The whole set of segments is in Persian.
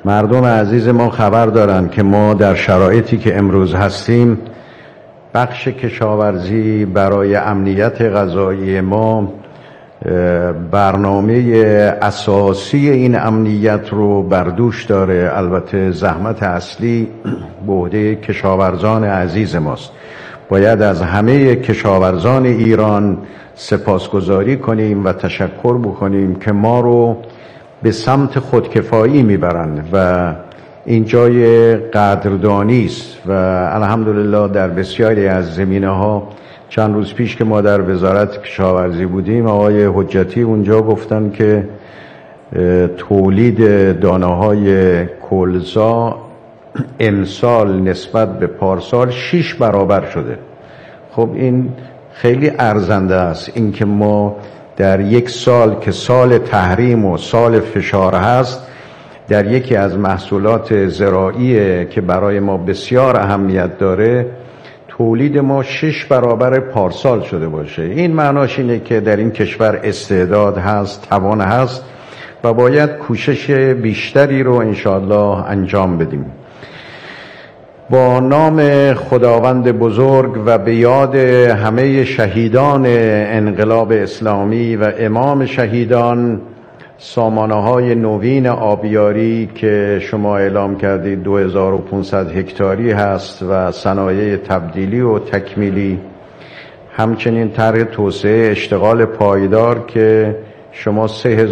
مردم عزیز ما خبر دارند که ما در شرایطی که امروز هستیم، بخش کشاورزی برای امنیت غذایی ما برنامه اساسی این امنیت رو بر دوش داره. البته زحمت اصلی به عهده کشاورزان عزیز ماست. باید از همه کشاورزان ایران سپاسگزاری کنیم و تشکر بکنیم که ما رو به سمت خودکفایی میبرند و این جای قدردانی است و الحمدلله در بسیاری از زمینه‌ها. چند روز پیش که ما در وزارت کشاورزی بودیم، آقای حجتی اونجا گفتن که تولید دانه‌های کلزا امسال نسبت به پارسال 6 برابر شده. خب این خیلی ارزنده است، این که ما در یک سال که سال تحریم و سال فشار هست، در یکی از محصولات زراعی که برای ما بسیار اهمیت داره، تولید ما 6 برابر پارسال شده باشه. این معناش اینه که در این کشور استعداد هست، توان هست و باید کوشش بیشتری رو انشاءالله انجام بدیم. با نام خداوند بزرگ و به یاد همه شهیدان انقلاب اسلامی و امام شهیدان، سامانه‌های نوین آبیاری که شما اعلام کردید 2500 هکتاری هست و صنایع تبدیلی و تکمیلی، همچنین طرح توسعه اشتغال پایدار که شما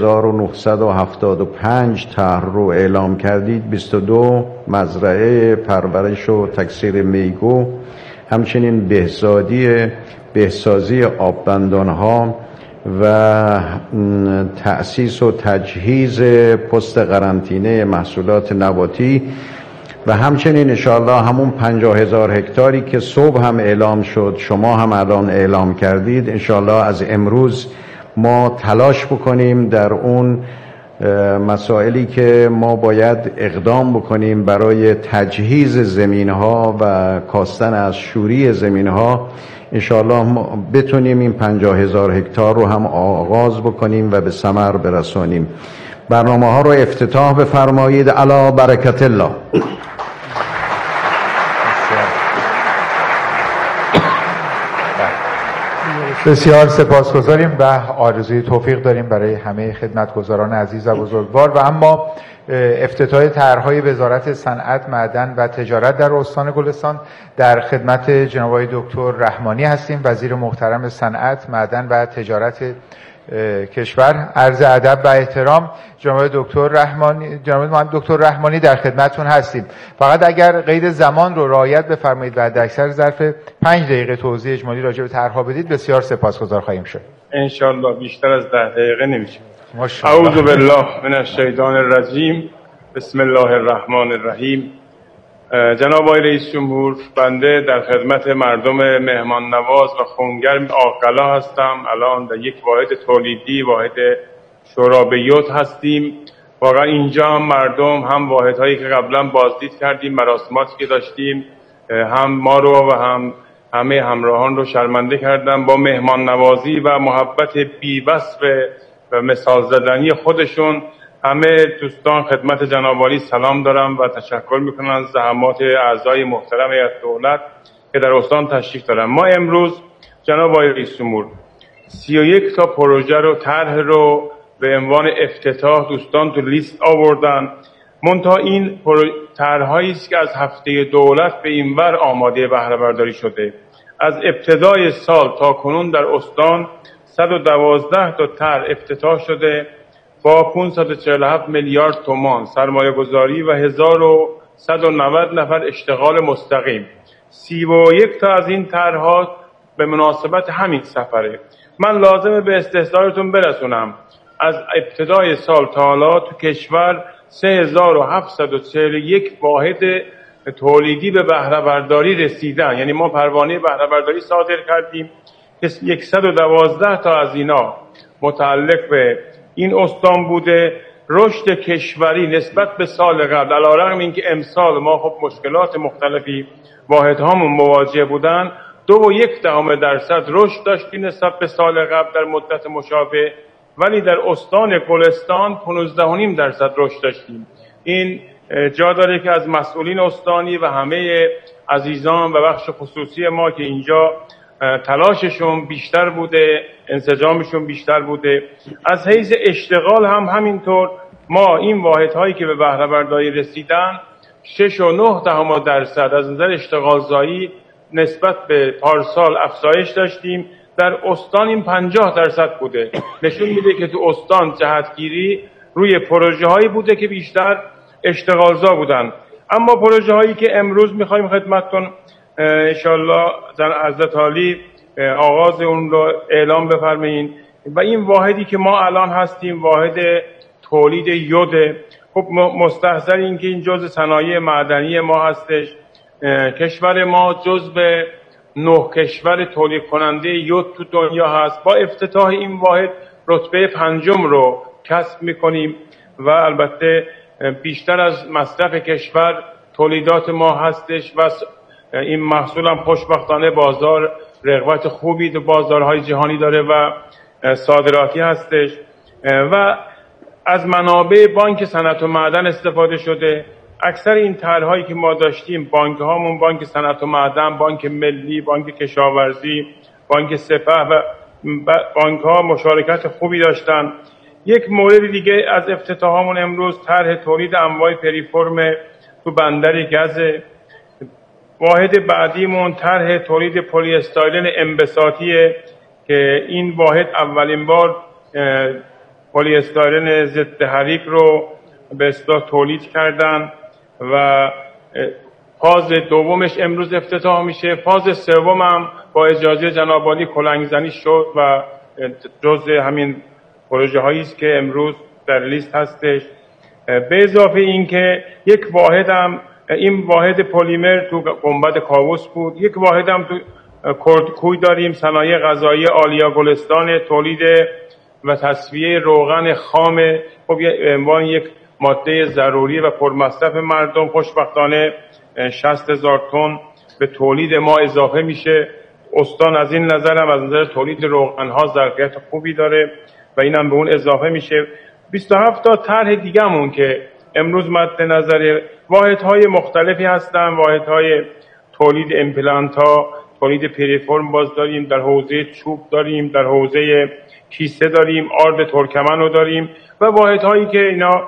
3975 طرح رو اعلام کردید، 22 مزرعه پرورش و تکثیر میگو، همچنین بهسازی آببندان‌ها و تأسیس و تجهیز پست قرنطینه محصولات نباتی و همچنین انشاءالله همون 50,000 هکتاری که صبح هم اعلام شد، شما هم الان اعلام کردید، انشاءالله از امروز ما تلاش بکنیم در اون مسائلی که ما باید اقدام بکنیم برای تجهیز زمینها و کاستن از شوری زمینها. انشاءالله ما بتونیم این 50,000 هکتار رو هم آغاز بکنیم و به ثمر برسانیم. برنامه ها رو افتتاح بفرمایید. علی برکت الله. بسیار سپاسگزاریم و آرزوی توفیق داریم برای همه خدمتگزاران عزیز و بزرگوار. و اما افتتاح طرح‌های وزارت صنعت، معدن و تجارت در استان گلستان در خدمت جناب آقای دکتر رحمانی هستیم، وزیر محترم صنعت، معدن و تجارت کشور. عرض ادب و احترام جناب دکتر رحمانی در خدمتتون هستیم. فقط اگر قید زمان رو رعایت بفرمایید و حداکثر ظرف 5 دقیقه توضیح اجمالی راجع به طرح‌ها بدید، بسیار سپاسگزار خواهیم شد. ان شاءالله بیشتر از 10 دقیقه نمیشه. اعوذ بالله من الشیطان الرجیم. بسم الله الرحمن الرحیم. جناب آقای رئیس جمهور، بنده در خدمت مردم مهمان نواز و خونگرم آقلا هستم. الان در یک واحد تولیدی، واحد شورابیوت هستیم. واقعا اینجا هم مردم، هم واحدهایی که قبلا بازدید کردیم، مراسماتی که داشتیم، هم ما رو و هم همه همراهان رو شرمنده کردن با مهمان نوازی و محبت بی‌وصف و مثال زدنی خودشون. همه دوستان خدمت جناب عالی سلام دارم و تشکر میکنم از زحمات اعضای محترم هیئت دولت که در استان تشریف دارن. ما امروز جناب آقای رئیس جمهور 31 تا پروژه رو، طرح رو به عنوان افتتاح دوستان تو لیست آوردن. منتها این طرح‌هایی است که از هفته دولت به اینور آماده بهره برداری شده. از ابتدای سال تا کنون در استان 112 تا طرح افتتاح شده با 547 میلیارد تومان سرمایه گذاری و 1190 نفر اشتغال مستقیم. 31 تا از این طرح‌ها به مناسبت همین سفره. من لازمه به استحضارتون برسونم از ابتدای سال تا حالا تو کشور 3741 واحد تولیدی به بهره برداری رسیدن. یعنی ما پروانه بهره برداری صادر کردیم که 112 تا از اینا متعلق به این استان بوده. رشد کشوری نسبت به سال قبل، علیرغم اینکه امسال ما خب مشکلات مختلفی واحدهامون مواجه بودن، 2.1% رشد داشتیم نسبت به سال قبل در مدت مشابه، ولی در استان گلستان 15.5% رشد داشتیم. این جا داره که از مسئولین استانی و همه عزیزان و بخش خصوصی ما که اینجا تلاششون بیشتر بوده، انسجامشون بیشتر بوده، از حیث اشتغال هم همینطور ما این واحدهایی که به بهره برداری رسیدن 6.9% از نظر اشتغال زایی نسبت به پارسال افزایش داشتیم. در استان این 50% بوده. نشون میده که تو استان جهتگیری روی پروژه هایی بوده که بیشتر اشتغالزا بودن. اما پروژه هایی که امروز میخوایم خدمتتون انشالله حضرت عالی آغاز اون رو اعلام بفرمایید و این واحدی که ما الان هستیم واحد تولید یود. خب مستحضر این که این جزء صنایع معدنی ما هستش. کشور ما جزء 9 کشور تولید کننده یود تو دنیا هست. با افتتاح این واحد رتبه 5 رو کسب میکنیم و البته بیشتر از مصرف کشور تولیدات ما هستش و این محصول هم خوشبختانه بازار رغبت خوبی در بازارهای جهانی داره و صادراتی هستش و از منابع بانک صنعت و معدن استفاده شده. اکثر این طرح‌هایی که ما داشتیم بانک هامون، بانک صنعت و معدن، بانک ملی، بانک کشاورزی، بانک سپه و بانک ها مشارکت خوبی داشتن. یک مورد دیگه از افتتاحمون امروز طرح تولید انواع پریفرم تو بندر گز. واحد بعدیمون طرح تولید پلی استایرن انبساطیه که این واحد اولین بار پلی استایرن ضد حریق رو به اصطلاح تولید کردن و فاز دومش امروز افتتاح میشه. فاز سوم هم با اجازه جناب عالی کلنگزنی شد و جزء همین پروژه هایی است که امروز در لیست هستش. به اضافه این که یک واحد هم این واحد پلیمر تو گنبد کاووس بود. یک واحد هم تو کردکوی داریم، صنایع غذایی آلیا گلستان، تولید و تصفیه روغن خام. خب عنوان یک ماده ضروری و پرمصرف مردم. خوشبختانه 60,000 تن به تولید ما اضافه میشه. استان از این نظر هم از نظر تولید روغن ها ظرفیت خوبی داره و این هم به اون اضافه میشه. 27 تا طرح دیگه‌مون که امروز مد نظر واحدهای مختلفی هستن. واحدهای تولید امپلانت ها، تولید پریفرم باز داریم، در حوزه چوب داریم، در حوزه کیسه داریم، آرد ترکمن رو داریم و واحدهایی که اینا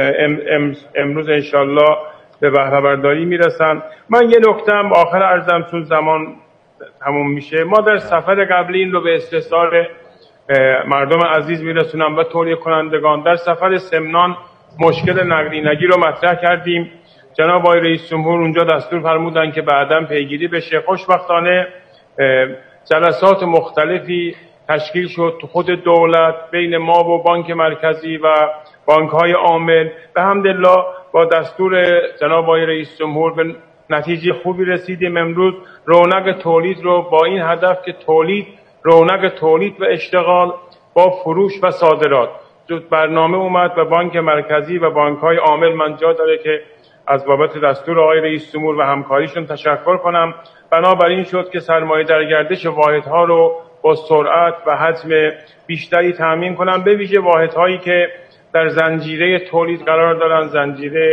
امروز انشالله به بهره برداری میرسن. من یه نکته هم آخر عرضم چون زمان تموم میشه. ما در سفر قبلی این رو به استحضار مردم عزیز میرسونم و تولید کنندگان. در سفر سمنان مشکل نقدینگی رو مطرح کردیم. جناب آقای رئیس جمهور اونجا دستور فرمودن که بعداً پیگیری بشه. خوشبختانه جلسات مختلفی تشکیل شد تو خود دولت بین ما و بانک مرکزی و بانک‌های عامل. به حمدالله با دستور جناب آقای رئیس جمهور به نتیجه خوبی رسیدیم. امروز رونق تولید رو با این هدف که رونق تولید و اشتغال با فروش و صادرات برنامه اومد و بانک مرکزی و بانک‌های عامل من جا داره که از بابت دستور آقای رئیس جمهور و همکاریشون تشکر کنم. بنابراین شد که سرمایه در گردش واحدها رو با سرعت و حجم بیشتری تامین کنم، به ویژه واحدهایی که در زنجیره تولید قرار دارن. زنجیره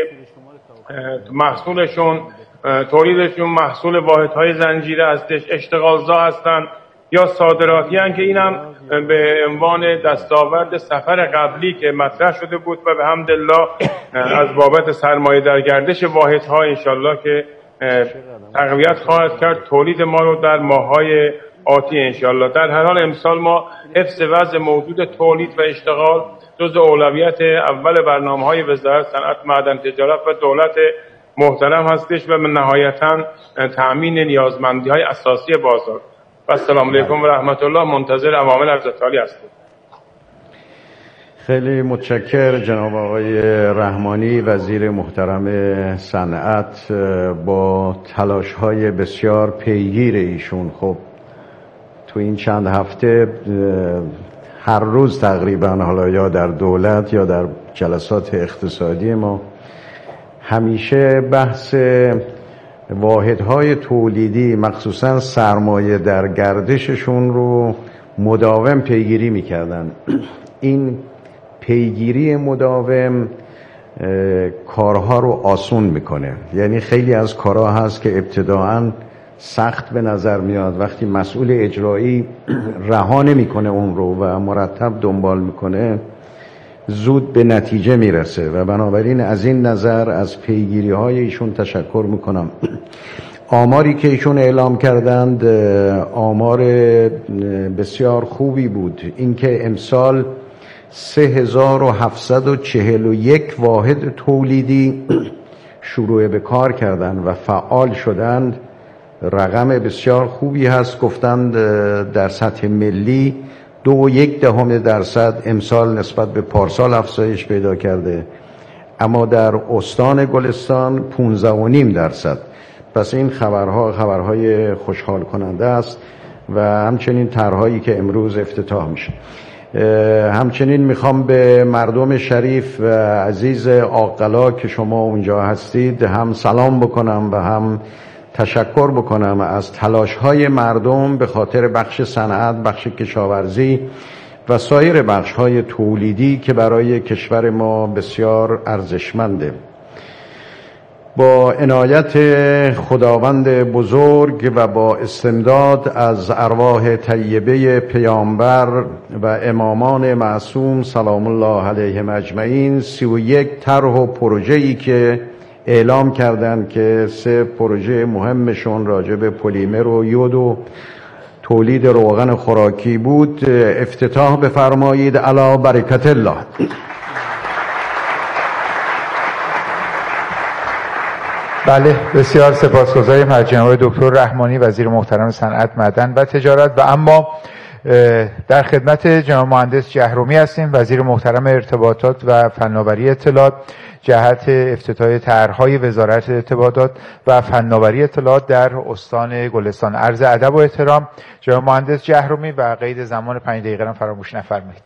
محصولشون تولیدشون محصول واحدهای زنجیره هستش، اشتغالزا هستن یا صادراتی هستن که اینم به عنوان دستاورد سفر قبلی که مطرح شده بود و به حمدالله از بابت سرمایه در گردش واحدها انشالله که تقویت خواهد کرد تولید ما رو در ماه‌های آتی انشالله. در هر حال امسال ما حفظ وضع موجود تولید و اشتغال جزء اولویت اول برنامه‌های وزارت صنعت معدن تجارت و دولت محترم هستش و نهایتاً تأمین نیازمندی‌های اساسی بازار. و السلام علیکم و رحمت الله. منتظر عوامل ارزتالی هستیم. خیلی متشکر جناب آقای رحمانی وزیر محترم صنعت با تلاش‌های بسیار پیگیر ایشون. خب تو این چند هفته هر روز تقریبا حالا یا در دولت یا در جلسات اقتصادی ما همیشه بحث واحدهای تولیدی مخصوصا سرمایه در گردششون رو مداوم پیگیری میکردن. این پیگیری مداوم کارها رو آسون میکنه. یعنی خیلی از کارها هست که ابتداعاً سخت به نظر میاد، وقتی مسئول اجرایی رها نمیکنه اون رو و مرتب دنبال میکنه زود به نتیجه میرسه و بنابراین از این نظر از پیگیری های ایشون تشکر میکنم. آماری که ایشون اعلام کردند آمار بسیار خوبی بود. اینکه امسال 3741 واحد تولیدی شروع به کار کردند و فعال شدند رقم بسیار خوبی هست. گفتند در سطح ملی 2.1% امسال نسبت به پارسال افزایش پیدا کرده، اما در استان گلستان 15.5%. پس این خبرهای خوشحال کننده است و همچنین طرحهایی که امروز افتتاح میشه. همچنین میخوام به مردم شریف و عزیز عاقلا که شما اونجا هستید هم سلام بکنم و هم تشکر بکنم از تلاش‌های مردم به خاطر بخش صنعت، بخش کشاورزی و سایر بخش‌های تولیدی که برای کشور ما بسیار ارزشمنده. با عنایت خداوند بزرگ و با استمداد از ارواح طیبه پیامبر و امامان معصوم سلام الله علیهم اجمعین 31 طرح و پروژه‌ای که اعلام کردند که 3 پروژه مهمشون راجع به پلیمر و یود و تولید روغن خوراکی بود افتتاح بفرمایید. علی برکت الله. بله، بسیار سپاسگزاریم از جناب دکتر رحمانی وزیر محترم صنعت، معدن و تجارت. و اما در خدمت جناب مهندس جهرومی هستیم وزیر محترم ارتباطات و فناوری اطلاعات جهت افتتاح طرح‌های وزارت ارتباطات و فناوری اطلاعات در استان گلستان. عرض ادب و احترام جناب مهندس جهرومی و قید زمان 5 دقیقه را فراموش نفرمایید.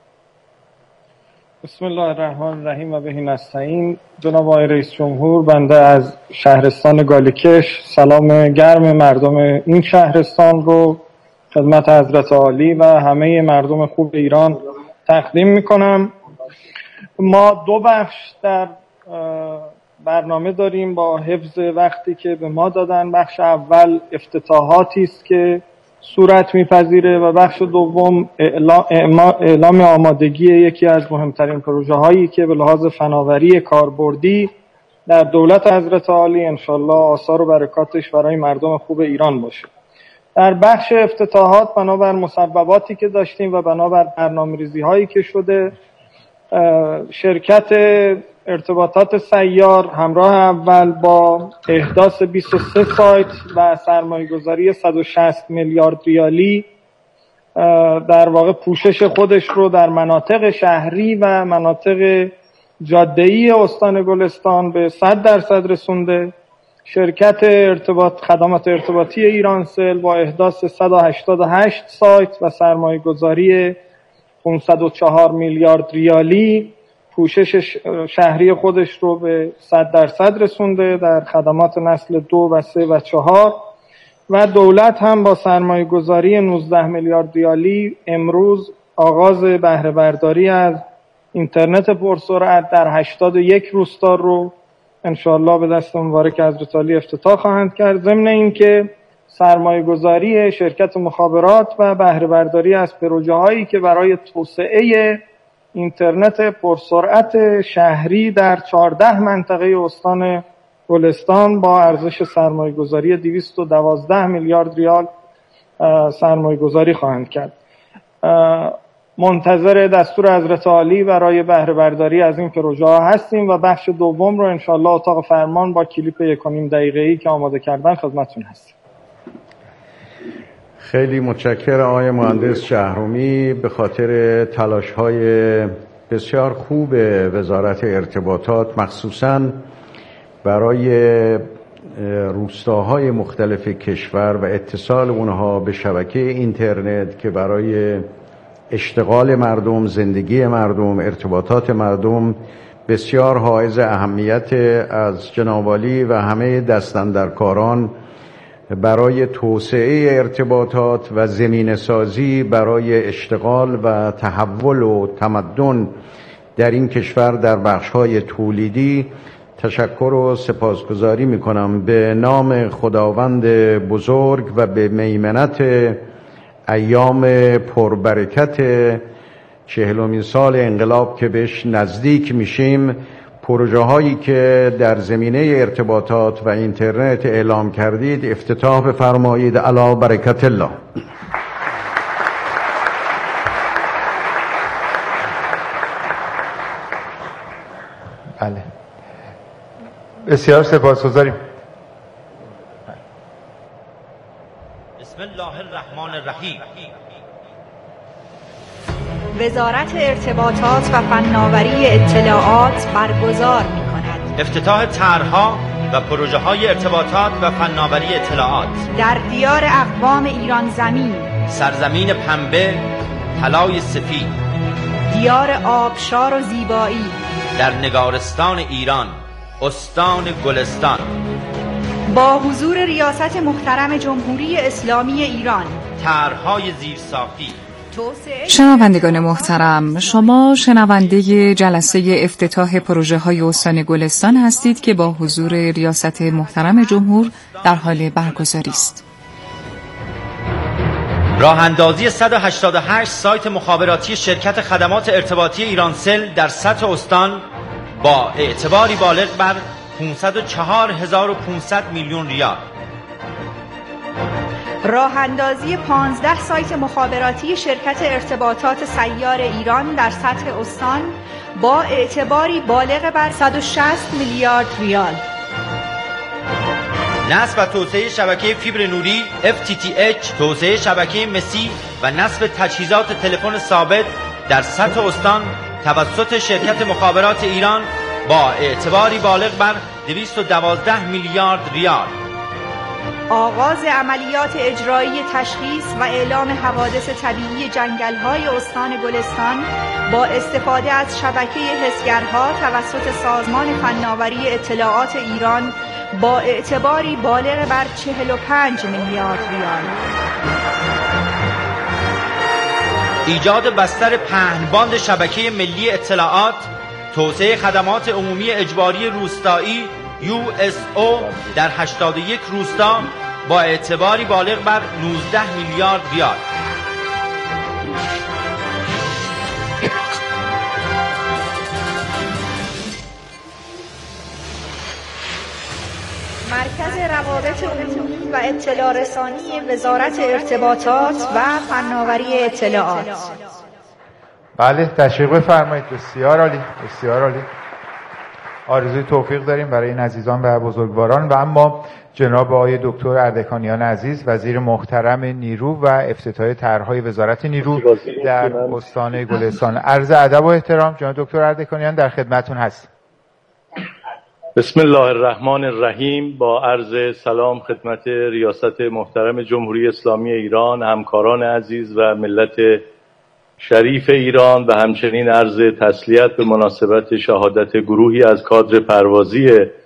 بسم الله الرحمن الرحیم و به نستعین. جناب آقای رئیس جمهور، بنده از شهرستان گالیکش سلام گرم مردم این شهرستان رو خدمت حضرت عالی و همه مردم خوب ایران تقدیم میکنم. ما 2 بخش در برنامه داریم با حفظ وقتی که به ما دادن. بخش اول افتتاحاتی است که صورت میپذیره و بخش دوم اعلام آمادگی یکی از مهمترین پروژه هایی که به لحاظ فناوری کاربردی در دولت حضرت عالی انشالله آثار و برکاتش برای مردم خوب ایران باشه. در بخش افتتاحات بنابر مسبباتی که داشتیم و بنابر برنامه‌ریزی هایی که شده، شرکت ارتباطات سیار همراه اول با احداث 23 سایت و سرمایه‌گذاری 160 میلیارد ریالی در واقع پوشش خودش رو در مناطق شهری و مناطق جاده‌ای استان گلستان به 100% رسونده. شرکت خدمات ارتباطی ایرانسل با احداث 188 سایت و سرمایه‌گذاری 504 میلیارد ریالی پوشش شهری خودش رو به 100% رسونده در خدمات نسل 2 و 3 و 4 و دولت هم با سرمایه گذاری 19 میلیارد ریالی امروز آغاز بهره برداری از اینترنت پرسرعت در 81 روستا رو انشاءالله به دست مبارک حضرت عالی افتتاح خواهند کرد. ضمن اینکه سرمایه گذاری شرکت مخابرات و بهره برداری از پروژه هایی که برای توسعه اینترنت پرسرعت شهری در 14 منطقه استان گلستان با ارزش سرمایه گذاری 212 میلیارد ریال سرمایه گذاری خواهند کرد. منتظر دستور حضرت عالی برای بهره برداری از این پروژه ها هستیم و بخش دوم رو انشاءالله اتاق فرمان با کلیپ 1.5 دقیقه‌ای که آماده کردن خدمتتون هستیم. خیلی متشکرم آقای مهندس جهرومی به خاطر تلاش‌های بسیار خوب وزارت ارتباطات مخصوصاً برای روستاهای مختلف کشور و اتصال اونها به شبکه اینترنت که برای اشتغال مردم، زندگی مردم، ارتباطات مردم بسیار حائز اهمیت از جناب عالی و همه دستاندرکاران برای توسعه ارتباطات و زمینه سازی برای اشتغال و تحول و تمدن در این کشور در بخش‌های تولیدی تشکر و سپاسگزاری می‌کنم به نام خداوند بزرگ و به میمنت ایام پربرکت 40مین سال انقلاب که بهش نزدیک میشیم. پروژه هایی که در زمینه ارتباطات و اینترنت اعلام کردید افتتاح بفرمایید. علی برکت الله. بله، بسیار سپاسگزاریم. بسم الله الرحمن الرحیم. وزارت ارتباطات و فناوری اطلاعات برگزار می‌کند افتتاح طرح‌ها و پروژه‌های ارتباطات و فناوری اطلاعات در دیار اقوام ایران زمین، سرزمین پنبه، طلای سفید، دیار آبشار و زیبایی، در نگارستان ایران، استان گلستان، با حضور ریاست محترم جمهوری اسلامی ایران. طرح‌های زیرساختی. شنوندگان محترم، شما شنونده جلسه افتتاح پروژه های استان گلستان هستید که با حضور ریاست محترم جمهور در حال برگزاری است. راه اندازی 188 سایت مخابراتی شرکت خدمات ارتباطی ایرانسل در سطح استان با اعتباری بالغ بر 504,500 میلیون ریال. راه اندازی 15 سایت مخابراتی شرکت ارتباطات سیار ایران در سطح استان با اعتباری بالغ بر 160 میلیارد ریال. نصب و توسعه شبکه فیبر نوری FTTH، توسعه شبکه مسی و نصب تجهیزات تلفن ثابت در سطح استان توسط شرکت مخابرات ایران با اعتباری بالغ بر 212 میلیارد ریال. آغاز عملیات اجرایی تشخیص و اعلام حوادث طبیعی جنگل‌های استان گلستان با استفاده از شبکه حسگرها توسط سازمان فناوری اطلاعات ایران با اعتباری بالغ بر 45 میلیارد ریال. ایجاد بستر پهنباند شبکه ملی اطلاعات، توسعه خدمات عمومی اجباری روستایی USO در 81 روستا با اعتباری بالغ بر 19 میلیارد ریال. مرکز روابط عمومی و اطلاع رسانی وزارت ارتباطات و فناوری اطلاعات. بله، تشویق بفرمایید. بسیار عالی، بسیار عالی. آرزوی توفیق داریم برای این عزیزان و بزرگواران. و اما جناب آقای دکتر اردکانیان عزیز، وزیر محترم نیرو و افتتاح طرح‌های وزارت نیرو در استان گلستان. عرض ادب و احترام. جناب دکتر اردکانیان در خدمتتون هست. بسم الله الرحمن الرحیم. با عرض سلام خدمت ریاست محترم جمهوری اسلامی ایران، همکاران عزیز و ملت شریف ایران و همچنین عرض تسلیت به مناسبت شهادت گروهی از کادر پروازی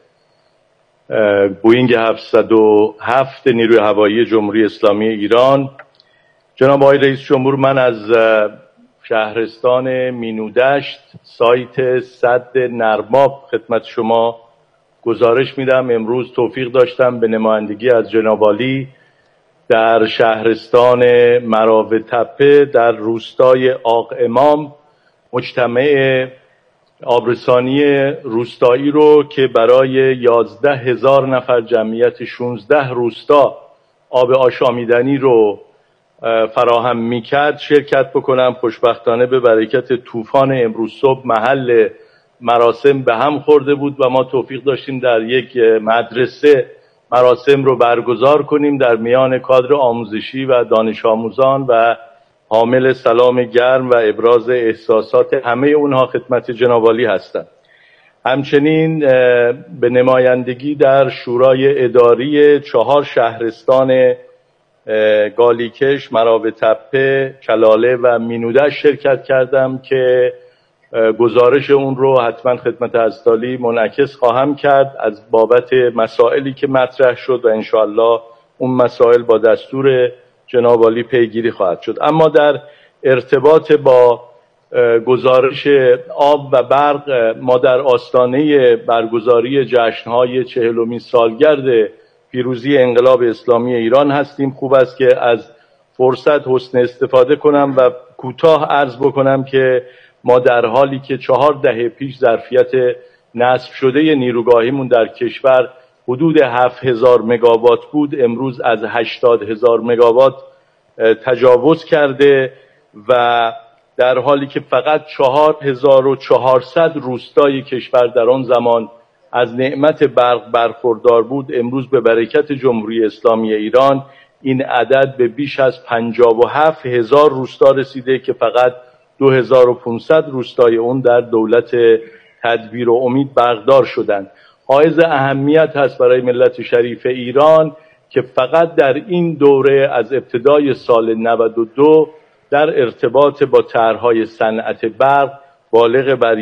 بوئینگ 707 نیروی هوایی جمهوری اسلامی ایران. جناب آقای رئیس جمهور، من از شهرستان مینودشت سایت سد نرماب خدمت شما گزارش میدم. امروز توفیق داشتم به نمایندگی از جناب عالی در شهرستان مراو تپه در روستای آق امام مجتمع آبرسانی روستایی رو که برای 11,000 نفر جمعیت 16 روستا آب آشامیدنی رو فراهم میکرد شرکت بکنم. خوشبختانه به برکت طوفان امروز صبح محل مراسم به هم خورده بود و ما توفیق داشتیم در یک مدرسه مراسم رو برگزار کنیم در میان کادر آموزشی و دانش آموزان و حامل سلام گرم و ابراز احساسات همه اونها خدمت جناب عالی هستند. همچنین به نمایندگی در شورای اداری 4 شهرستان گالیکش، مراو تپه، کلاله و مینودشت شرکت کردم که گزارش اون رو حتما خدمت حضرت منعکس خواهم کرد از بابت مسائلی که مطرح شد و انشاءالله اون مسائل با دستور جناب عالی پیگیری خواهد شد. اما در ارتباط با گزارش آب و برق ما در آستانه برگزاری جشن‌های 40مین سالگرد پیروزی انقلاب اسلامی ایران هستیم. خوب است که از فرصت حسن استفاده کنم و کوتاه عرض بکنم که ما در حالی که 4 دهه پیش ظرفیت نصب شده نیروگاهیمون در کشور حدود 7000 مگاوات بود، امروز از 80000 مگاوات تجاوز کرده و در حالی که فقط 4400 روستای کشور در آن زمان از نعمت برق برخوردار بود، امروز به برکت جمهوری اسلامی ایران این عدد به بیش از 57000 روستا رسیده که فقط 2500 روستای اون در دولت تدبیر و امید برقدار شدند. حائز اهمیت هست برای ملت شریف ایران که فقط در این دوره از ابتدای سال 92 در ارتباط با طرح‌های صنعت برق بالغ بر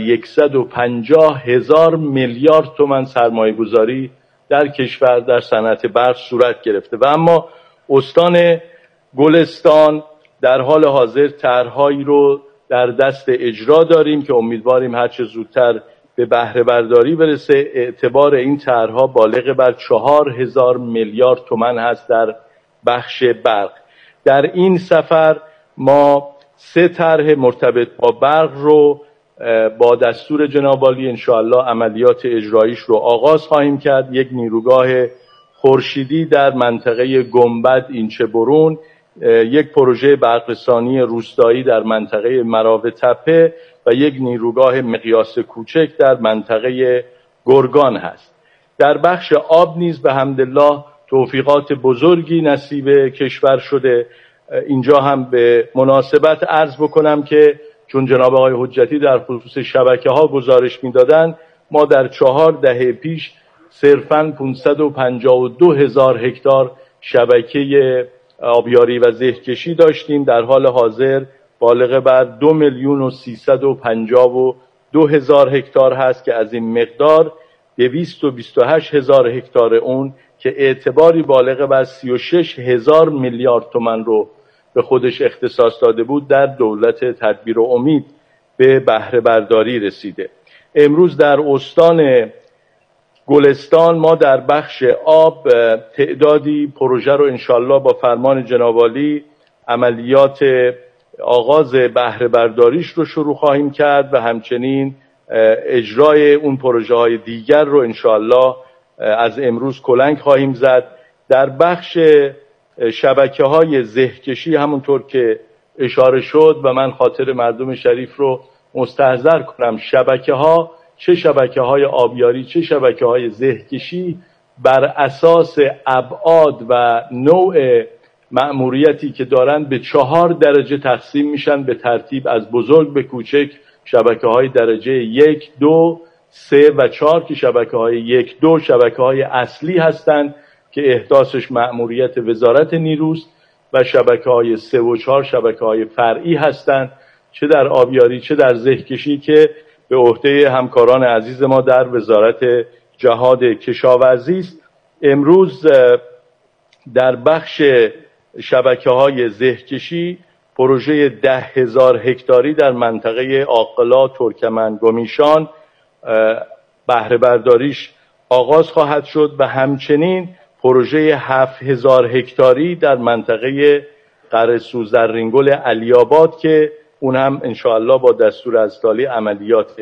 150,000 میلیارد تومان سرمایه‌گذاری در کشور در صنعت برق صورت گرفته و اما استان گلستان در حال حاضر طرح‌هایی رو در دست اجرا داریم که امیدواریم هر چه زودتر به بهره برداری برسه. اعتبار این طرح‌ها بالغ بر 4000 میلیارد تومان هست در بخش برق. در این سفر ما 3 طرح مرتبط با برق رو با دستور جناب عالی انشاءالله عملیات اجراییش رو آغاز خواهیم کرد. یک نیروگاه خورشیدی در منطقه گنبد اینچه برون، یک پروژه برقرسانی روستایی در منطقه مراو تپه و یک نیروگاه مقیاس کوچک در منطقه گرگان هست. در بخش آب نیز به حمدالله توفیقات بزرگی نصیب کشور شده. اینجا هم به مناسبت عرض بکنم که چون جناب آقای حجتی در خصوص شبکه‌ها گزارش می‌دادند، ما در 4 دهه پیش صرفاً 552,000 هکتار شبکه آبیاری و زهکشی داشتیم. در حال حاضر بالغ بر 2,352,000 هکتار هست که از این مقدار 228,000 هکتار اون که اعتباری بالغ بر 36,000 میلیارد تومان رو به خودش اختصاص داده بود در دولت تدبیر و امید به بهره برداری رسیده. امروز در استان گلستان ما در بخش آب تعدادی پروژه رو انشالله با فرمان جناب عالی عملیات آغاز بهره برداریش رو شروع خواهیم کرد و همچنین اجرای اون پروژه های دیگر رو انشالله از امروز کلنگ خواهیم زد. در بخش شبکه های زهکشی همونطور که اشاره شد و من خاطر مردم شریف رو مستحضر کنم، شبکه ها چه شبکه های آبیاری چه شبکه های زهکشی بر اساس ابعاد و نوع مأموریتی که دارن به 4 درجه تقسیم میشن به ترتیب از بزرگ به کوچک. شبکه های درجه 1، 2، 3 و 4 که شبکه های 1، 2 شبکه های اصلی هستند که احداثش مأموریت وزارت نیروست و شبکه های 3 و 4 شبکه های فرعی هستند، چه در آبیاری چه در زهکشی که به عهده همکاران عزیز ما در وزارت جهاد کشاورزی است. امروز در بخش شبکه های زهکشی پروژه 10,000 هکتاری در منطقه عاقلا، ترکمن، گمیشان بهره برداریش آغاز خواهد شد و همچنین پروژه 7,000 هکتاری در منطقه قره‌سو زرینگل علی‌آباد که اون هم انشاءالله با دستور از تالی عملیات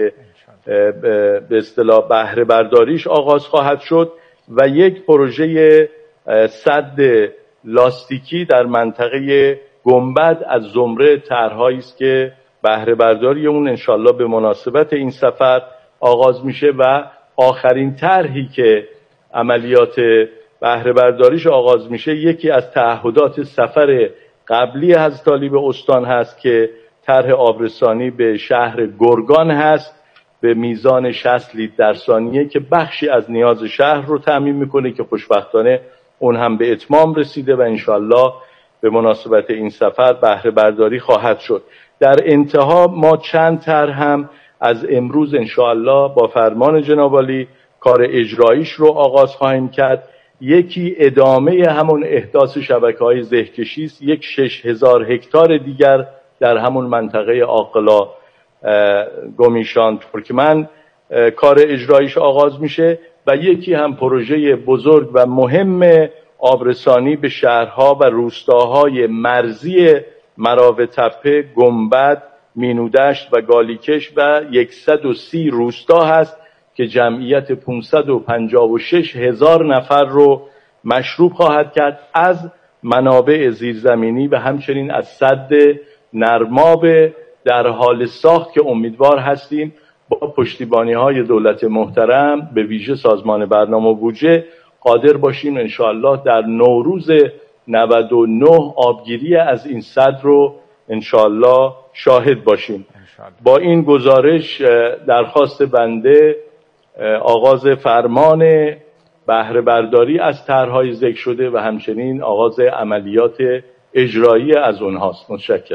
به اصطلاح بهره برداریش آغاز خواهد شد و یک پروژه سد لاستیکی در منطقه گنبد از زمره طرح‌هایی است که بهره برداری اون انشاءالله به مناسبت این سفر آغاز میشه و آخرین طرحی که عملیات بهره برداریش آغاز میشه یکی از تعهدات سفر قبلی حضرت عالی به استان هست که طرح آبرسانی به شهر گرگان هست به میزان 60 لیتر در ثانیه که بخشی از نیاز شهر رو تامین میکنه که خوشبختانه اون هم به اتمام رسیده و انشالله به مناسبت این سفر بهره برداری خواهد شد. در انتها ما چند طرح هم از امروز انشالله با فرمان جناب عالی کار اجراییش رو آغاز خواهیم کرد. یکی ادامه همون احداث شبکه‌های زهکشی است، یک 6,000 هکتار دیگر در همون منطقه عاقلا گمیشان ترکمن کار اجرایش آغاز میشه و یکی هم پروژه بزرگ و مهم آبرسانی به شهرها و روستاهای مرزی مراو تپه، گنبد، مینودشت و گالیکش و 130 روستا هست که جمعیت 556 هزار نفر رو مشروب خواهد کرد از منابع زیرزمینی و همچنین از سد نرماب در حال ساخت که امیدوار هستیم با پشتیبانی‌های دولت محترم به ویژه سازمان برنامه و بودجه قادر باشیم انشاءالله در نوروز 99 آبگیری از این سد رو انشاءالله شاهد باشیم. با این گزارش درخواست بنده آغاز فرمان بهره برداری از طرح‌های ذکر شده و همچنین آغاز عملیات اجرایی از اونهاست. متشکرم.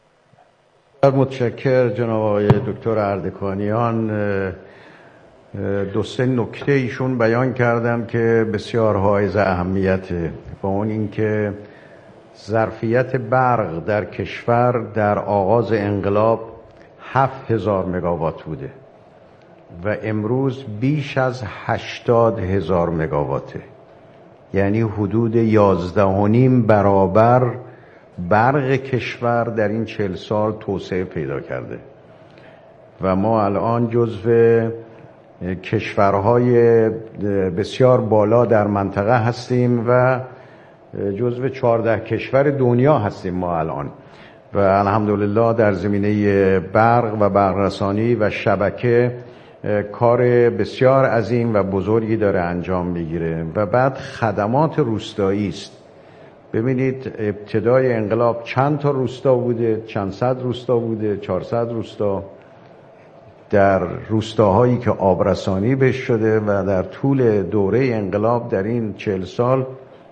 متشکر جناب آقای دکتر اردکانیان. دو سه نکته ایشون بیان کردن که بسیار حائز اهمیته و اون اینکه ظرفیت برق در کشور در آغاز انقلاب 7000 مگاوات بوده و امروز بیش از 80,000 مگاواته، یعنی حدود 11.5 برابر برق کشور در این 40 سال توسعه پیدا کرده و ما الان جزو کشورهای بسیار بالا در منطقه هستیم و جزو 14 کشور دنیا هستیم ما الان و الحمدلله در زمینه برق و برق رسانی و شبکه کار بسیار عظیم و بزرگی داره انجام میگیره. و بعد خدمات روستایی است. ببینید ابتدای انقلاب چند تا روستا بوده، چند صد روستا بوده، 400 روستا. در روستاهایی که آبرسانی بهش شده و در طول دوره انقلاب در این 40 سال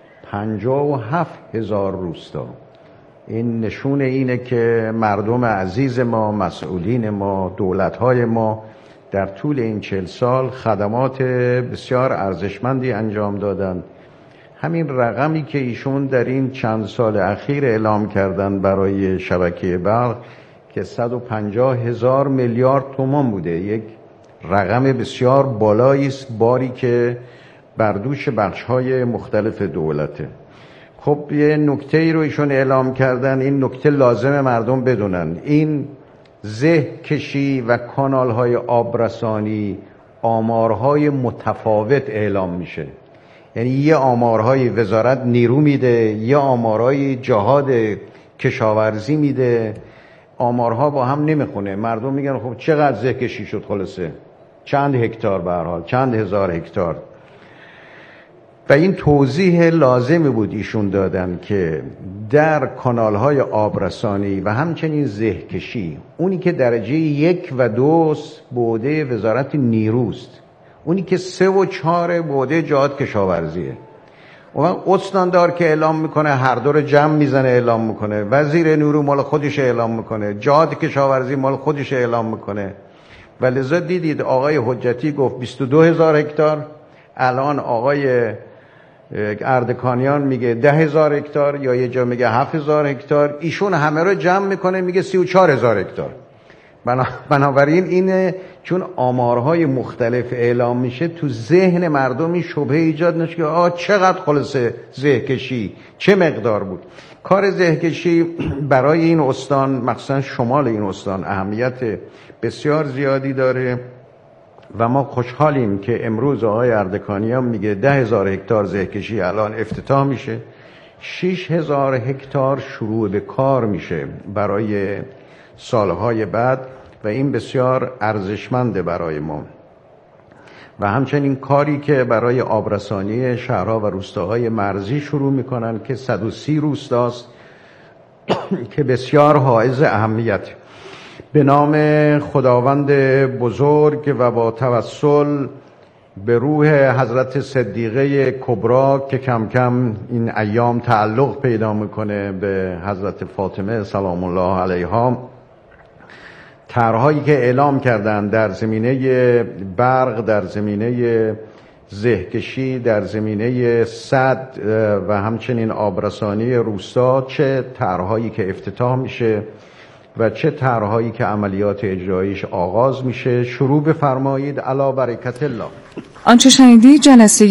57,000 روستا. این نشون اینه که مردم عزیز ما، مسئولین ما، دولت‌های ما در طول این 40 سال خدمات بسیار ارزشمندی انجام دادن. همین رقمی که ایشون در این چند سال اخیر اعلام کردن برای شبکه برق که 150,000 میلیارد تومان بوده، یک رقم بسیار بالایی است، باری که بر دوش بخش‌های مختلف دولته. خب یه نکته ای رو ایشون اعلام کردن، این نکته لازم مردم بدونن. این زه کشی و کانال‌های آبرسانی آمارهای متفاوت اعلام میشه، یعنی یه آمارهای وزارت نیرو میده، یه آمارهای جهاد کشاورزی میده، آمارها با هم نمیخونه. مردم میگن خب چقدر زه کشی شد، خلاصه چند هکتار، به هر حال چند هزار هکتار. و این توضیح لازمی بود ایشون دادن که در کانال‌های آبرسانی و همچنین زه کشی، اونی که درجه 1 و 2 بوده وزارت نیروست، اونی که 3 و 4 بوده جهاد کشاورزیه. اون استاندار که اعلام میکنه هر دور جمع میزنه اعلام میکنه، وزیر نیرو مال خودش اعلام میکنه، جهاد کشاورزی مال خودش اعلام میکنه. و لذا دیدید آقای حجتی گفت 22,000 هکتار، الان آقای اردکانیان میگه 10,000 هکتار، یا یه جا میگه 7,000 هکتار، ایشون همه رو جمع میکنه میگه 34,000 هکتار. بنابراین اینه چون آمارهای مختلف اعلام میشه تو ذهن مردم این شبهه ایجاد نشه که چقدر خلاصه زه کشی، چه مقدار بود. کار زه کشی برای این استان، مخصوصا شمال این استان، اهمیت بسیار زیادی داره و ما خوشحالیم که امروز آقای اردکانیان میگه 10,000 هکتار زه کشی الان افتتاح میشه، 6,000 هکتار شروع به کار میشه برای سالهای بعد و این بسیار ارزشمنده برای ما. و همچنین کاری که برای آبرسانی شهرها و روستاهای مرزی شروع میکنن که 130 روستاست که بسیار حائز اهمیت. به نام خداوند بزرگ و با توسل به روح حضرت صدیقه کبرا که کم کم این ایام تعلق پیدا میکنه به حضرت فاطمه سلام الله علیها، طرحهایی که اعلام کردن در زمینه برق، در زمینه زهکشی، در زمینه سد و همچنین آبرسانی روستا، چه طرحهایی که افتتاح میشه و چه طرحهایی که عملیات اجراییش آغاز میشه شروع بفرمایید. علی برکت الله. آنچه شنیدید جلسه